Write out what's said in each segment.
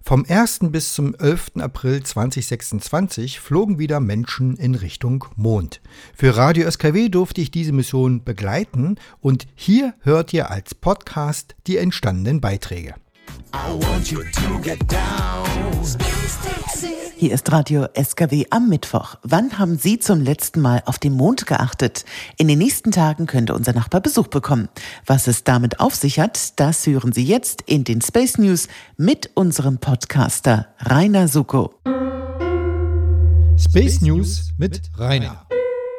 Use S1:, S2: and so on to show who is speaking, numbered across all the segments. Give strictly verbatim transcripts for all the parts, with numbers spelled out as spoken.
S1: Vom ersten bis zum elften April zweitausendsechsundzwanzig flogen wieder Menschen in Richtung Mond. Für Radio S K W durfte ich diese Mission begleiten und hier hört ihr als Podcast die entstandenen Beiträge.
S2: Hier ist Radio S K W am Mittwoch. Wann haben Sie zum letzten Mal auf den Mond geachtet? In den nächsten Tagen könnte unser Nachbar Besuch bekommen. Was es damit auf sich hat, das hören Sie jetzt in den Space News mit unserem Podcaster Rainer Suko.
S1: Space News mit Rainer.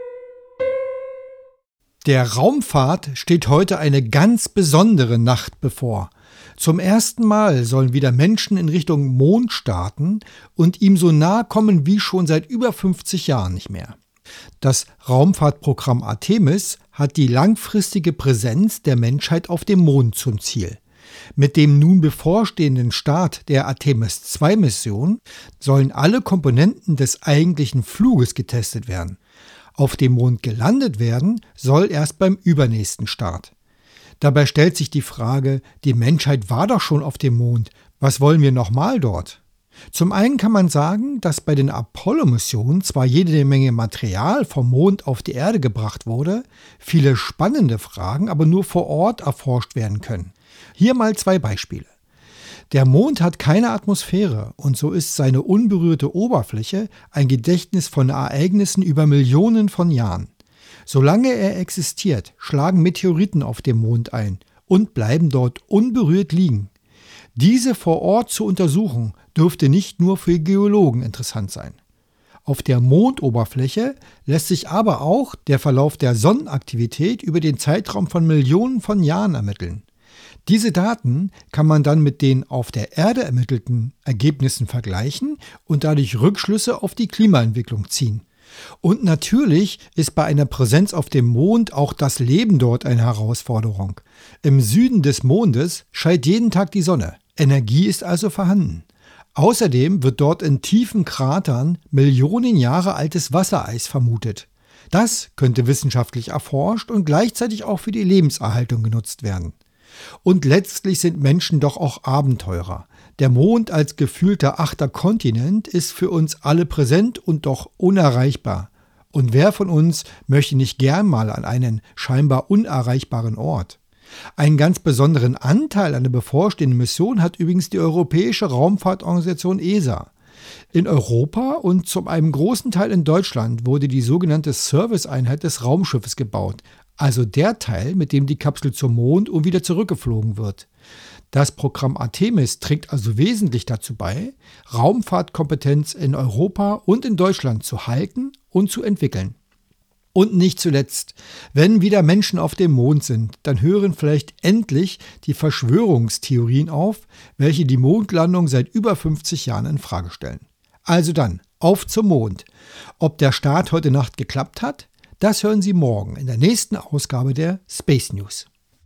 S1: Der Raumfahrt steht heute eine ganz besondere Nacht bevor. Zum ersten Mal sollen wieder Menschen in Richtung Mond starten und ihm so nahe kommen wie schon seit über fünfzig Jahren nicht mehr. Das Raumfahrtprogramm Artemis hat die langfristige Präsenz der Menschheit auf dem Mond zum Ziel. Mit dem nun bevorstehenden Start der Artemis zwei Mission sollen alle Komponenten des eigentlichen Fluges getestet werden. Auf dem Mond gelandet werden soll erst beim übernächsten Start. Dabei stellt sich die Frage, die Menschheit war doch schon auf dem Mond, was wollen wir nochmal dort? Zum einen kann man sagen, dass bei den Apollo-Missionen zwar jede Menge Material vom Mond auf die Erde gebracht wurde, viele spannende Fragen aber nur vor Ort erforscht werden können. Hier mal zwei Beispiele. Der Mond hat keine Atmosphäre und so ist seine unberührte Oberfläche ein Gedächtnis von Ereignissen über Millionen von Jahren. Solange er existiert, schlagen Meteoriten auf dem Mond ein und bleiben dort unberührt liegen. Diese vor Ort zu untersuchen, dürfte nicht nur für Geologen interessant sein. Auf der Mondoberfläche lässt sich aber auch der Verlauf der Sonnenaktivität über den Zeitraum von Millionen von Jahren ermitteln. Diese Daten kann man dann mit den auf der Erde ermittelten Ergebnissen vergleichen und dadurch Rückschlüsse auf die Klimaentwicklung ziehen. Und natürlich ist bei einer Präsenz auf dem Mond auch das Leben dort eine Herausforderung. Im Süden des Mondes scheint jeden Tag die Sonne. Energie ist also vorhanden. Außerdem wird dort in tiefen Kratern Millionen Jahre altes Wassereis vermutet. Das könnte wissenschaftlich erforscht und gleichzeitig auch für die Lebenserhaltung genutzt werden. Und letztlich sind Menschen doch auch Abenteurer. Der Mond als gefühlter achter Kontinent ist für uns alle präsent und doch unerreichbar. Und wer von uns möchte nicht gern mal an einen scheinbar unerreichbaren Ort? Einen ganz besonderen Anteil an der bevorstehenden Mission hat übrigens die Europäische Raumfahrtorganisation E S A. In Europa und zu einem großen Teil in Deutschland wurde die sogenannte Serviceeinheit des Raumschiffes gebaut, also der Teil, mit dem die Kapsel zum Mond und wieder zurückgeflogen wird. Das Programm Artemis trägt also wesentlich dazu bei, Raumfahrtkompetenz in Europa und in Deutschland zu halten und zu entwickeln. Und nicht zuletzt, wenn wieder Menschen auf dem Mond sind, dann hören vielleicht endlich die Verschwörungstheorien auf, welche die Mondlandung seit über fünfzig Jahren in Frage stellen. Also dann, auf zum Mond. Ob der Start heute Nacht geklappt hat, das hören Sie morgen in der nächsten Ausgabe der Space News.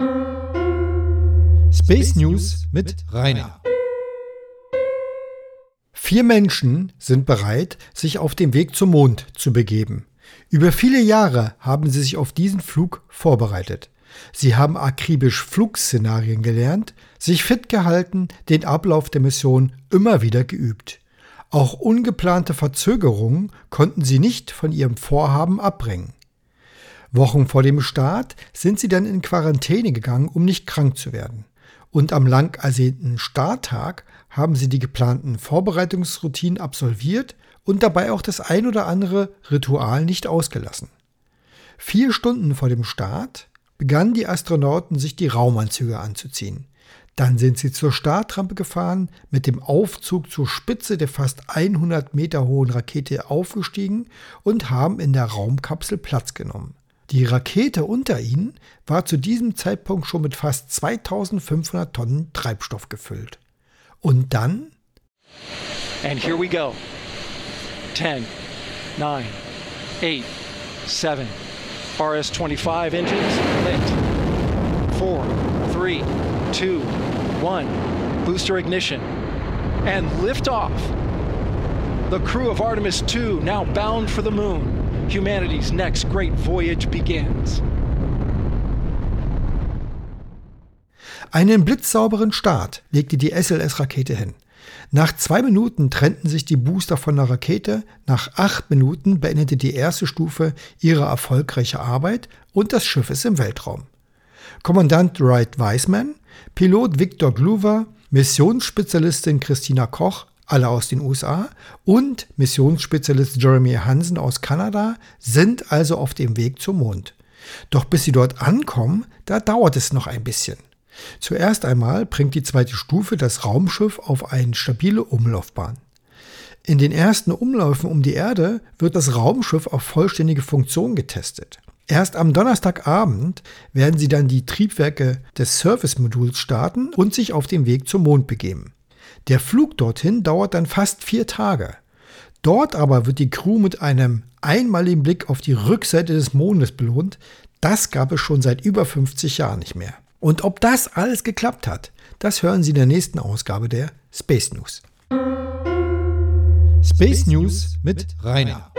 S1: Space News mit Rainer. Vier Menschen sind bereit, sich auf den Weg zum Mond zu begeben. Über viele Jahre haben sie sich auf diesen Flug vorbereitet. Sie haben akribisch Flugszenarien gelernt, sich fit gehalten, den Ablauf der Mission immer wieder geübt. Auch ungeplante Verzögerungen konnten sie nicht von ihrem Vorhaben abbringen. Wochen vor dem Start sind sie dann in Quarantäne gegangen, um nicht krank zu werden. Und am lang ersehnten Starttag haben sie die geplanten Vorbereitungsroutinen absolviert und dabei auch das ein oder andere Ritual nicht ausgelassen. Vier Stunden vor dem Start begannen die Astronauten, sich die Raumanzüge anzuziehen. Dann sind sie zur Startrampe gefahren, mit dem Aufzug zur Spitze der fast hundert Meter hohen Rakete aufgestiegen und haben in der Raumkapsel Platz genommen. Die Rakete unter ihnen war zu diesem Zeitpunkt schon mit fast zweitausendfünfhundert Tonnen Treibstoff gefüllt. Und dann?
S3: And here we go. ten, nine, eight, seven, R S twenty-five engines lit. four, three, two, one, booster ignition, and liftoff. The crew of Artemis two now bound for the moon. Humanity's next great voyage begins.
S1: Einen blitzsauberen Start legte die S L S-Rakete hin. Nach zwei Minuten trennten sich die Booster von der Rakete, nach acht Minuten beendete die erste Stufe ihre erfolgreiche Arbeit und das Schiff ist im Weltraum. Kommandant Wright Wiseman, Pilot Victor Glover, Missionsspezialistin Christina Koch, alle aus den U S A, und Missionsspezialist Jeremy Hansen aus Kanada sind also auf dem Weg zum Mond. Doch bis sie dort ankommen, da dauert es noch ein bisschen. Zuerst einmal bringt die zweite Stufe das Raumschiff auf eine stabile Umlaufbahn. In den ersten Umläufen um die Erde wird das Raumschiff auf vollständige Funktion getestet. Erst am Donnerstagabend werden sie dann die Triebwerke des Service-Moduls starten und sich auf den Weg zum Mond begeben. Der Flug dorthin dauert dann fast vier Tage. Dort aber wird die Crew mit einem einmaligen Blick auf die Rückseite des Mondes belohnt. Das gab es schon seit über fünfzig Jahren nicht mehr. Und ob das alles geklappt hat, das hören Sie in der nächsten Ausgabe der Space News.
S4: Space News mit Rainer.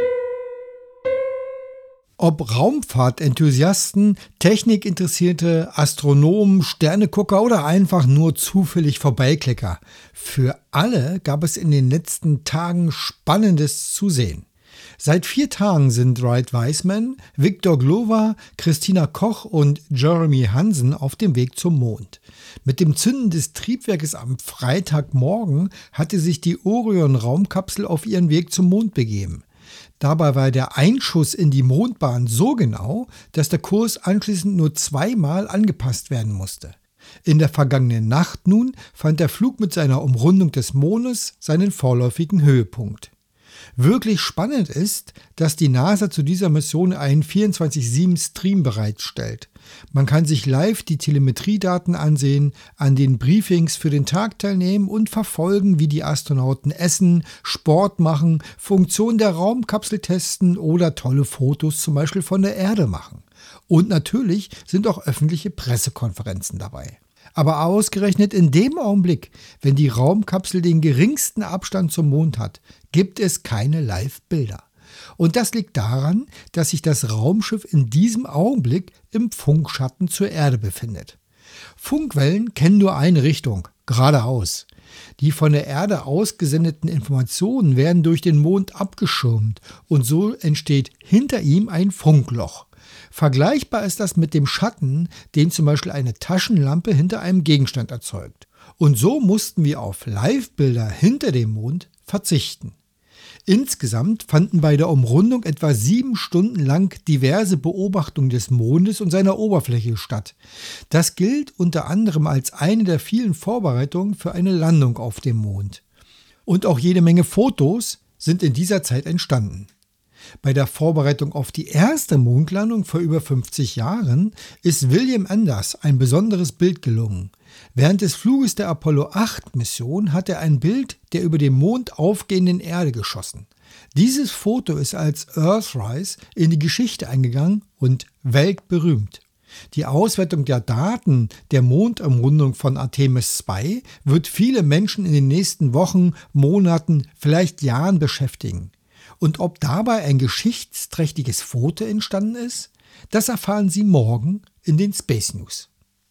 S1: Ob Raumfahrtenthusiasten, Technikinteressierte, Astronomen, Sternegucker oder einfach nur zufällig Vorbeiklicker, für alle gab es in den letzten Tagen Spannendes zu sehen. Seit vier Tagen sind Wright Wiseman, Victor Glover, Christina Koch und Jeremy Hansen auf dem Weg zum Mond. Mit dem Zünden des Triebwerkes am Freitagmorgen hatte sich die Orion-Raumkapsel auf ihren Weg zum Mond begeben. Dabei war der Einschuss in die Mondbahn so genau, dass der Kurs anschließend nur zweimal angepasst werden musste. In der vergangenen Nacht nun fand der Flug mit seiner Umrundung des Mondes seinen vorläufigen Höhepunkt. Wirklich spannend ist, dass die NASA zu dieser Mission einen vierundzwanzig sieben Stream bereitstellt. Man kann sich live die Telemetriedaten ansehen, an den Briefings für den Tag teilnehmen und verfolgen, wie die Astronauten essen, Sport machen, Funktion der Raumkapsel testen oder tolle Fotos zum Beispiel von der Erde machen. Und natürlich sind auch öffentliche Pressekonferenzen dabei. Aber ausgerechnet in dem Augenblick, wenn die Raumkapsel den geringsten Abstand zum Mond hat, gibt es keine Live-Bilder. Und das liegt daran, dass sich das Raumschiff in diesem Augenblick im Funkschatten zur Erde befindet. Funkwellen kennen nur eine Richtung, geradeaus. Die von der Erde ausgesendeten Informationen werden durch den Mond abgeschirmt und so entsteht hinter ihm ein Funkloch. Vergleichbar ist das mit dem Schatten, den zum Beispiel eine Taschenlampe hinter einem Gegenstand erzeugt. Und so mussten wir auf Live-Bilder hinter dem Mond verzichten. Insgesamt fanden bei der Umrundung etwa sieben Stunden lang diverse Beobachtungen des Mondes und seiner Oberfläche statt. Das gilt unter anderem als eine der vielen Vorbereitungen für eine Landung auf dem Mond. Und auch jede Menge Fotos sind in dieser Zeit entstanden. Bei der Vorbereitung auf die erste Mondlandung vor über fünfzig Jahren ist William Anders ein besonderes Bild gelungen. Während des Fluges der Apollo acht Mission hat er ein Bild der über dem Mond aufgehenden Erde geschossen. Dieses Foto ist als Earthrise in die Geschichte eingegangen und weltberühmt. Die Auswertung der Daten der Mondumrundung von Artemis zwei wird viele Menschen in den nächsten Wochen, Monaten, vielleicht Jahren beschäftigen. Und ob dabei ein geschichtsträchtiges Foto entstanden ist, das erfahren Sie morgen in den Space News.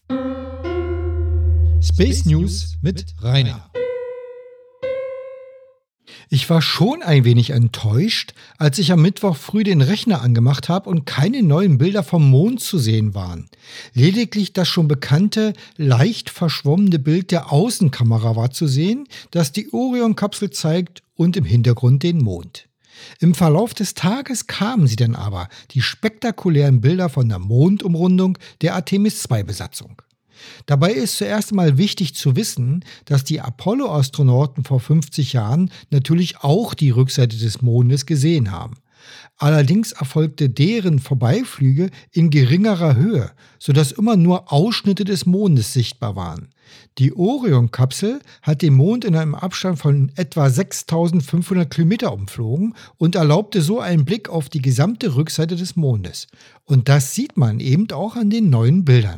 S4: Space News mit Rainer.
S1: Ich war schon ein wenig enttäuscht, als ich am Mittwoch früh den Rechner angemacht habe und keine neuen Bilder vom Mond zu sehen waren. Lediglich das schon bekannte, leicht verschwommene Bild der Außenkamera war zu sehen, das die Orion-Kapsel zeigt und im Hintergrund den Mond. Im Verlauf des Tages kamen sie dann aber, die spektakulären Bilder von der Mondumrundung der Artemis zwei Besatzung. Dabei ist zuerst einmal wichtig zu wissen, dass die Apollo-Astronauten vor fünfzig Jahren natürlich auch die Rückseite des Mondes gesehen haben. Allerdings erfolgte deren Vorbeiflüge in geringerer Höhe, sodass immer nur Ausschnitte des Mondes sichtbar waren. Die Orion-Kapsel hat den Mond in einem Abstand von etwa sechstausendfünfhundert Kilometer umflogen und erlaubte so einen Blick auf die gesamte Rückseite des Mondes. Und das sieht man eben auch an den neuen Bildern.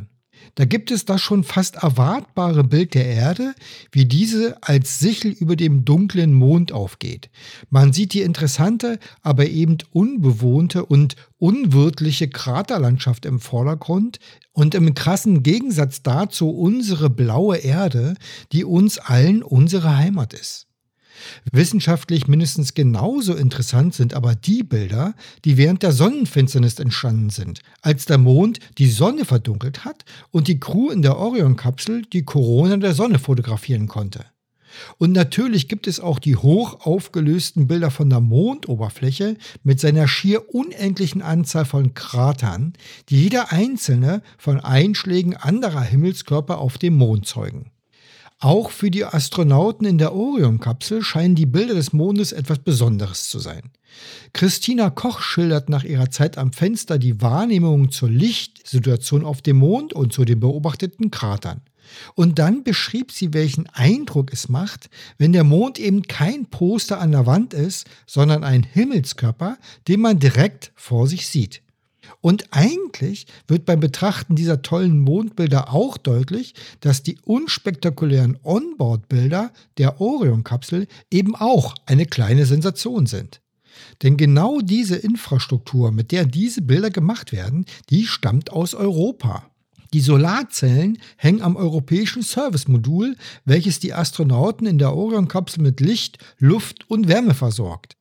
S1: Da gibt es das schon fast erwartbare Bild der Erde, wie diese als Sichel über dem dunklen Mond aufgeht. Man sieht die interessante, aber eben unbewohnte und unwirtliche Kraterlandschaft im Vordergrund und im krassen Gegensatz dazu unsere blaue Erde, die uns allen unsere Heimat ist. Wissenschaftlich mindestens genauso interessant sind aber die Bilder, die während der Sonnenfinsternis entstanden sind, als der Mond die Sonne verdunkelt hat und die Crew in der Orion-Kapsel die Korona der Sonne fotografieren konnte. Und natürlich gibt es auch die hoch aufgelösten Bilder von der Mondoberfläche mit seiner schier unendlichen Anzahl von Kratern, die jeder einzelne von Einschlägen anderer Himmelskörper auf dem Mond zeugen. Auch für die Astronauten in der Orion-Kapsel scheinen die Bilder des Mondes etwas Besonderes zu sein. Christina Koch schildert nach ihrer Zeit am Fenster die Wahrnehmung zur Lichtsituation auf dem Mond und zu den beobachteten Kratern. Und dann beschrieb sie, welchen Eindruck es macht, wenn der Mond eben kein Poster an der Wand ist, sondern ein Himmelskörper, den man direkt vor sich sieht. Und eigentlich wird beim Betrachten dieser tollen Mondbilder auch deutlich, dass die unspektakulären Onboard-Bilder der Orion-Kapsel eben auch eine kleine Sensation sind. Denn genau diese Infrastruktur, mit der diese Bilder gemacht werden, die stammt aus Europa. Die Solarzellen hängen am europäischen Service-Modul, welches die Astronauten in der Orion-Kapsel mit Licht, Luft und Wärme versorgt.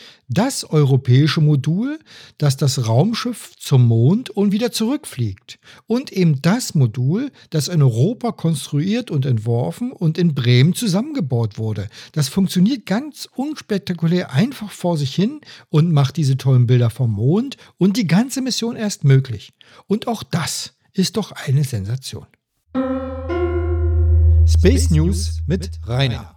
S1: Das europäische Modul, das das Raumschiff zum Mond und wieder zurückfliegt. Und eben das Modul, das in Europa konstruiert und entworfen und in Bremen zusammengebaut wurde. Das funktioniert ganz unspektakulär einfach vor sich hin und macht diese tollen Bilder vom Mond und die ganze Mission erst möglich. Und auch das ist doch eine Sensation.
S4: Space News mit Rainer.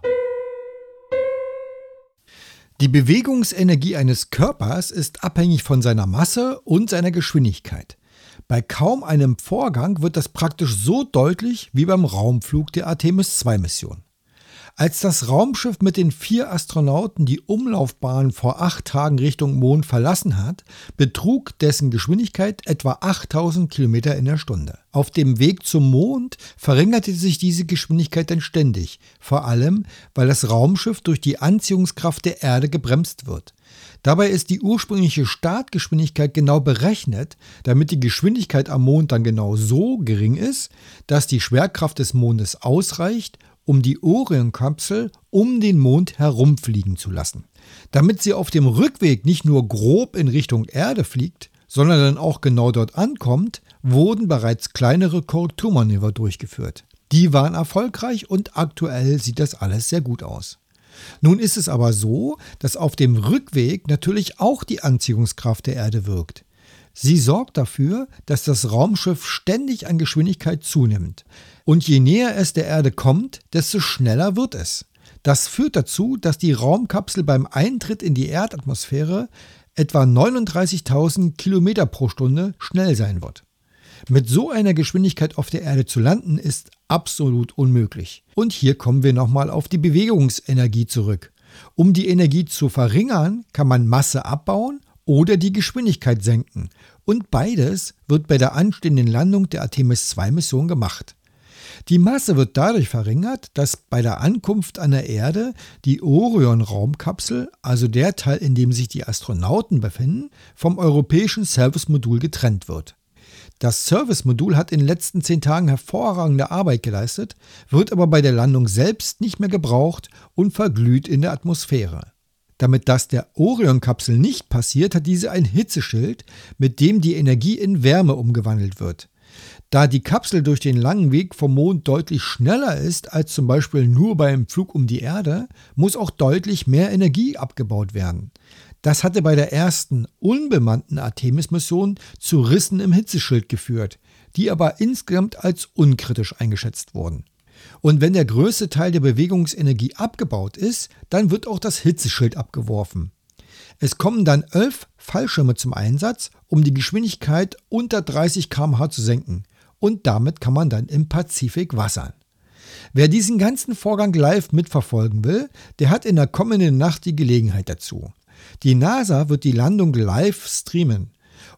S1: Die Bewegungsenergie eines Körpers ist abhängig von seiner Masse und seiner Geschwindigkeit. Bei kaum einem Vorgang wird das praktisch so deutlich wie beim Raumflug der Artemis zwei Mission. Als das Raumschiff mit den vier Astronauten die Umlaufbahn vor acht Tagen Richtung Mond verlassen hat, betrug dessen Geschwindigkeit etwa achttausend Kilometer in der Stunde. Auf dem Weg zum Mond verringerte sich diese Geschwindigkeit dann ständig, vor allem, weil das Raumschiff durch die Anziehungskraft der Erde gebremst wird. Dabei ist die ursprüngliche Startgeschwindigkeit genau berechnet, damit die Geschwindigkeit am Mond dann genau so gering ist, dass die Schwerkraft des Mondes ausreicht, um die Orion-Kapsel um den Mond herumfliegen zu lassen. Damit sie auf dem Rückweg nicht nur grob in Richtung Erde fliegt, sondern dann auch genau dort ankommt, wurden bereits kleinere Korrekturmanöver durchgeführt. Die waren erfolgreich und aktuell sieht das alles sehr gut aus. Nun ist es aber so, dass auf dem Rückweg natürlich auch die Anziehungskraft der Erde wirkt. Sie sorgt dafür, dass das Raumschiff ständig an Geschwindigkeit zunimmt. Und je näher es der Erde kommt, desto schneller wird es. Das führt dazu, dass die Raumkapsel beim Eintritt in die Erdatmosphäre etwa neununddreißigtausend Kilometer pro Stunde schnell sein wird. Mit so einer Geschwindigkeit auf der Erde zu landen, ist absolut unmöglich. Und hier kommen wir nochmal auf die Bewegungsenergie zurück. Um die Energie zu verringern, kann man Masse abbauen oder die Geschwindigkeit senken. Und beides wird bei der anstehenden Landung der Artemis zwei Mission gemacht. Die Masse wird dadurch verringert, dass bei der Ankunft an der Erde die Orion-Raumkapsel, also der Teil, in dem sich die Astronauten befinden, vom europäischen Service-Modul getrennt wird. Das Service-Modul hat in den letzten zehn Tagen hervorragende Arbeit geleistet, wird aber bei der Landung selbst nicht mehr gebraucht und verglüht in der Atmosphäre. Damit das der Orion-Kapsel nicht passiert, hat diese ein Hitzeschild, mit dem die Energie in Wärme umgewandelt wird. Da die Kapsel durch den langen Weg vom Mond deutlich schneller ist als zum Beispiel nur beim Flug um die Erde, muss auch deutlich mehr Energie abgebaut werden. Das hatte bei der ersten unbemannten Artemis-Mission zu Rissen im Hitzeschild geführt, die aber insgesamt als unkritisch eingeschätzt wurden. Und wenn der größte Teil der Bewegungsenergie abgebaut ist, dann wird auch das Hitzeschild abgeworfen. Es kommen dann elf Fallschirme zum Einsatz, um die Geschwindigkeit unter dreißig Kilometer pro Stunde zu senken. Und damit kann man dann im Pazifik wassern. Wer diesen ganzen Vorgang live mitverfolgen will, der hat in der kommenden Nacht die Gelegenheit dazu. Die NASA wird die Landung live streamen.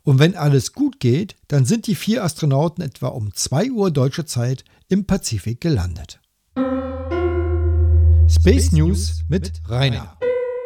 S1: Und wenn alles gut geht, dann sind die vier Astronauten etwa um zwei Uhr deutscher Zeit im Pazifik gelandet.
S4: Space News mit Rainer.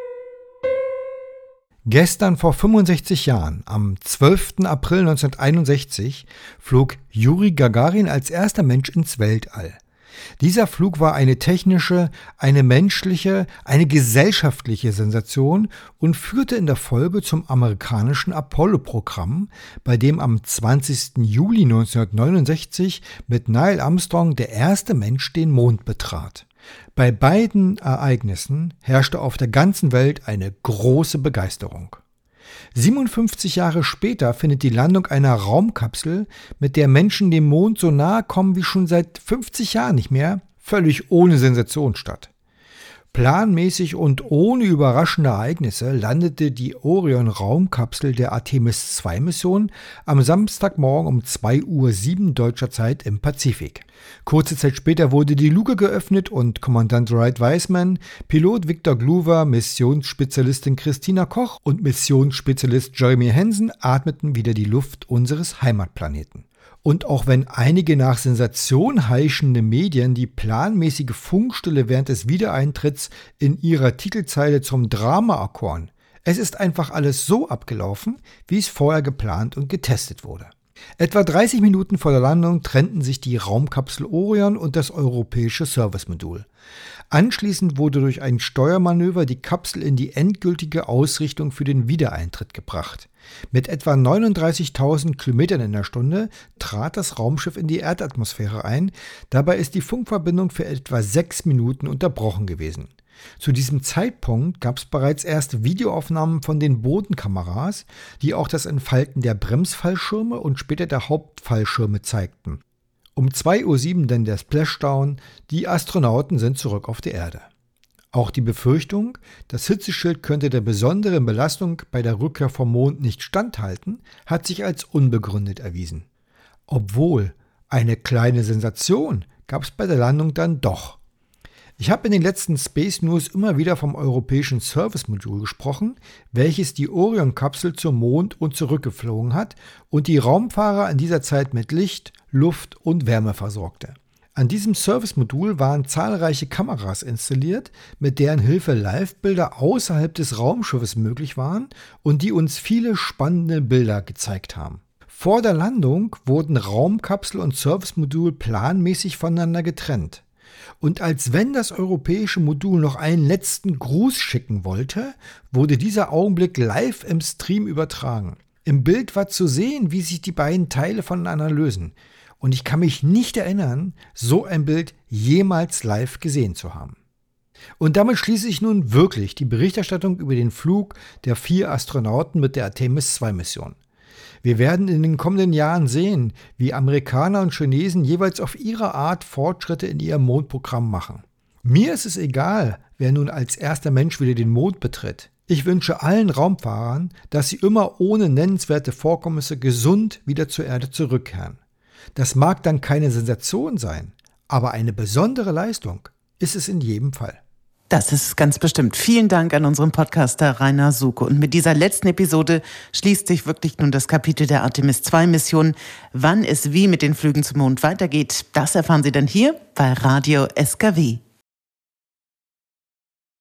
S1: Gestern vor fünfundsechzig Jahren, am zwölften April neunzehnhunderteinundsechzig, flog Juri Gagarin als erster Mensch ins Weltall. Dieser Flug war eine technische, eine menschliche, eine gesellschaftliche Sensation und führte in der Folge zum amerikanischen Apollo-Programm, bei dem am zwanzigsten Juli neunzehnhundertneunundsechzig mit Neil Armstrong der erste Mensch den Mond betrat. Bei beiden Ereignissen herrschte auf der ganzen Welt eine große Begeisterung. siebenundfünfzig Jahre später findet die Landung einer Raumkapsel, mit der Menschen dem Mond so nahe kommen wie schon seit fünfzig Jahren nicht mehr, völlig ohne Sensation statt. Planmäßig und ohne überraschende Ereignisse landete die Orion-Raumkapsel der Artemis zwei Mission am Samstagmorgen um zwei Uhr sieben deutscher Zeit im Pazifik. Kurze Zeit später wurde die Luke geöffnet und Kommandant Wright Wiseman, Pilot Victor Glover, Missionsspezialistin Christina Koch und Missionsspezialist Jeremy Hansen atmeten wieder die Luft unseres Heimatplaneten. Und auch wenn einige nach Sensation heischende Medien die planmäßige Funkstille während des Wiedereintritts in ihrer Titelzeile zum Drama erkoren, es ist einfach alles so abgelaufen, wie es vorher geplant und getestet wurde. Etwa dreißig Minuten vor der Landung trennten sich die Raumkapsel Orion und das europäische Servicemodul. Anschließend wurde durch ein Steuermanöver die Kapsel in die endgültige Ausrichtung für den Wiedereintritt gebracht. Mit etwa neununddreißigtausend Kilometern in der Stunde trat das Raumschiff in die Erdatmosphäre ein. Dabei ist die Funkverbindung für etwa sechs Minuten unterbrochen gewesen. Zu diesem Zeitpunkt gab es bereits erste Videoaufnahmen von den Bodenkameras, die auch das Entfalten der Bremsfallschirme und später der Hauptfallschirme zeigten. Um zwei Uhr sieben dann der Splashdown, die Astronauten sind zurück auf der Erde. Auch die Befürchtung, das Hitzeschild könnte der besonderen Belastung bei der Rückkehr vom Mond nicht standhalten, hat sich als unbegründet erwiesen. Obwohl, eine kleine Sensation gab es bei der Landung dann doch. Ich habe in den letzten Space News immer wieder vom europäischen Servicemodul gesprochen, welches die Orion-Kapsel zum Mond und zurückgeflogen hat und die Raumfahrer in dieser Zeit mit Licht, Luft und Wärme versorgte. An diesem Servicemodul waren zahlreiche Kameras installiert, mit deren Hilfe Livebilder außerhalb des Raumschiffes möglich waren und die uns viele spannende Bilder gezeigt haben. Vor der Landung wurden Raumkapsel und Servicemodul planmäßig voneinander getrennt. Und als wenn das europäische Modul noch einen letzten Gruß schicken wollte, wurde dieser Augenblick live im Stream übertragen. Im Bild war zu sehen, wie sich die beiden Teile voneinander lösen. Und ich kann mich nicht erinnern, so ein Bild jemals live gesehen zu haben. Und damit schließe ich nun wirklich die Berichterstattung über den Flug der vier Astronauten mit der Artemis zwei Mission. Wir werden in den kommenden Jahren sehen, wie Amerikaner und Chinesen jeweils auf ihre Art Fortschritte in ihrem Mondprogramm machen. Mir ist es egal, wer nun als erster Mensch wieder den Mond betritt. Ich wünsche allen Raumfahrern, dass sie immer ohne nennenswerte Vorkommnisse gesund wieder zur Erde zurückkehren. Das mag dann keine Sensation sein, aber eine besondere Leistung ist es in jedem Fall.
S2: Das ist ganz bestimmt. Vielen Dank an unseren Podcaster Rainer Suke. Und mit dieser letzten Episode schließt sich wirklich nun das Kapitel der Artemis zwei Mission. Wann es wie mit den Flügen zum Mond weitergeht, das erfahren Sie dann hier bei Radio S K W.